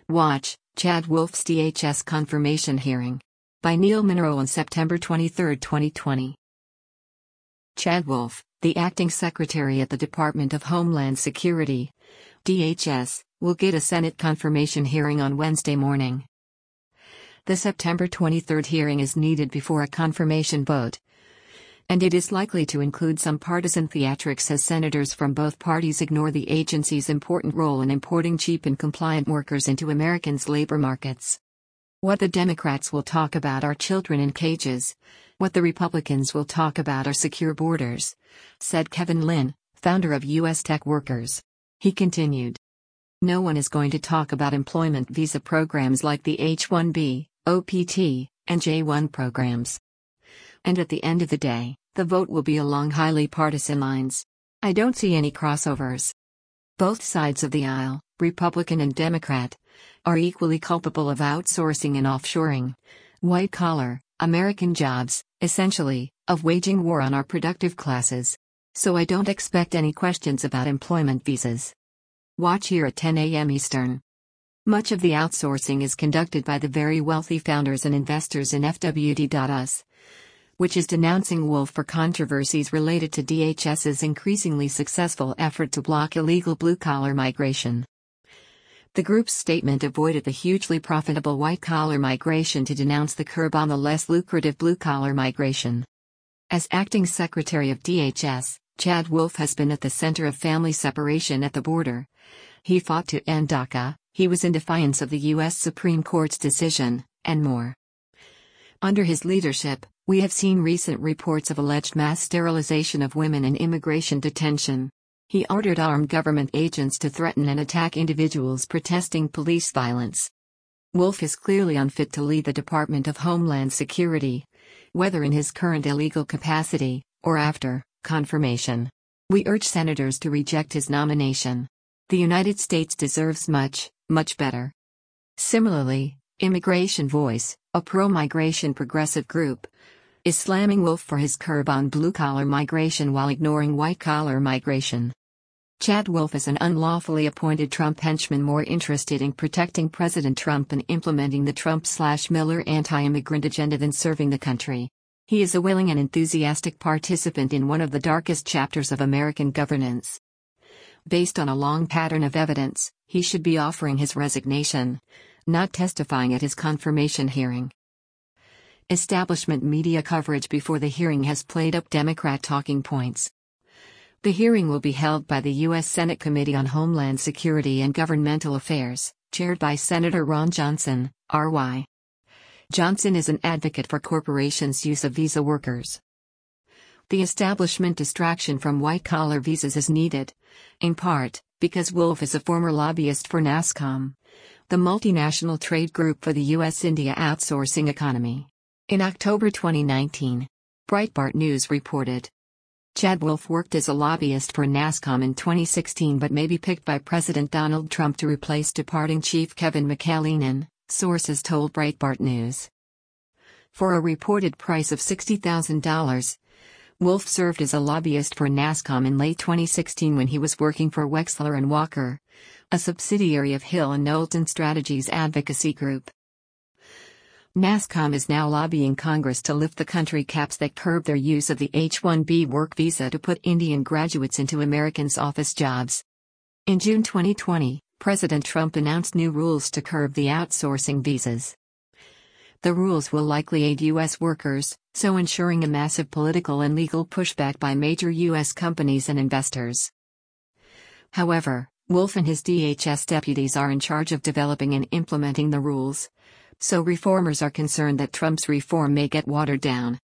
Watch, Chad Wolf's DHS confirmation hearing. By Neil Munro on September 23, 2020. Chad Wolf, the acting secretary at the Department of Homeland Security, DHS, will get a Senate confirmation hearing on Wednesday morning. The September 23 hearing is needed before a confirmation vote, and it is likely to include some partisan theatrics as senators from both parties ignore the agency's important role in importing cheap and compliant workers into Americans' labor markets. What the Democrats will talk about are children in cages. What the Republicans will talk about are secure borders, said Kevin Lynn, founder of U.S. Tech Workers. He continued. No one is going to talk about employment visa programs like the H-1B, OPT, and J-1 programs. And at the end of the day, the vote will be along highly partisan lines. I don't see any crossovers. Both sides of the aisle, Republican and Democrat, are equally culpable of outsourcing and offshoring white-collar, American jobs, essentially, of waging war on our productive classes. So I don't expect any questions about employment visas. Watch here at 10 a.m. Eastern. Much of the outsourcing is conducted by the very wealthy founders and investors in FWD.us, which is denouncing Wolf for controversies related to DHS's increasingly successful effort to block illegal blue-collar migration. The group's statement avoided the hugely profitable white-collar migration to denounce the curb on the less lucrative blue-collar migration. As acting secretary of DHS, Chad Wolf has been at the center of family separation at the border. He fought to end DACA, he was in defiance of the U.S. Supreme Court's decision, and more. Under his leadership, we have seen recent reports of alleged mass sterilization of women in immigration detention. He ordered armed government agents to threaten and attack individuals protesting police violence. Wolf is clearly unfit to lead the Department of Homeland Security, whether in his current illegal capacity, or after confirmation. We urge senators to reject his nomination. The United States deserves much, much better. Similarly, Immigration Voice, a pro-migration progressive group, is slamming Wolf for his curb on blue-collar migration while ignoring white-collar migration. Chad Wolf is an unlawfully appointed Trump henchman more interested in protecting President Trump and implementing the Trump/Miller anti-immigrant agenda than serving the country. He is a willing and enthusiastic participant in one of the darkest chapters of American governance. Based on a long pattern of evidence, he should be offering his resignation, not testifying at his confirmation hearing. Establishment media coverage before the hearing has played up Democrat talking points. The hearing will be held by the U.S. Senate Committee on Homeland Security and Governmental Affairs, chaired by Senator Ron Johnson, R.Y. Johnson is an advocate for corporations' use of visa workers. The establishment distraction from white-collar visas is needed, in part, because Wolf is a former lobbyist for NASSCOM, the multinational trade group for the U.S.-India outsourcing economy. In October 2019, Breitbart News reported. Chad Wolf worked as a lobbyist for NASSCOM in 2016 but may be picked by President Donald Trump to replace departing Chief Kevin McAleenan, sources told Breitbart News. For a reported price of $60,000, Wolf served as a lobbyist for NASSCOM in late 2016 when he was working for Wexler and Walker, a subsidiary of Hill and Knowlton Strategies advocacy group. NASSCOM is now lobbying Congress to lift the country caps that curb their use of the H-1B work visa to put Indian graduates into Americans' office jobs. In June 2020, President Trump announced new rules to curb the outsourcing visas. The rules will likely aid U.S. workers, so ensuring a massive political and legal pushback by major U.S. companies and investors. However, Wolf and his DHS deputies are in charge of developing and implementing the rules, so reformers are concerned that Trump's reform may get watered down.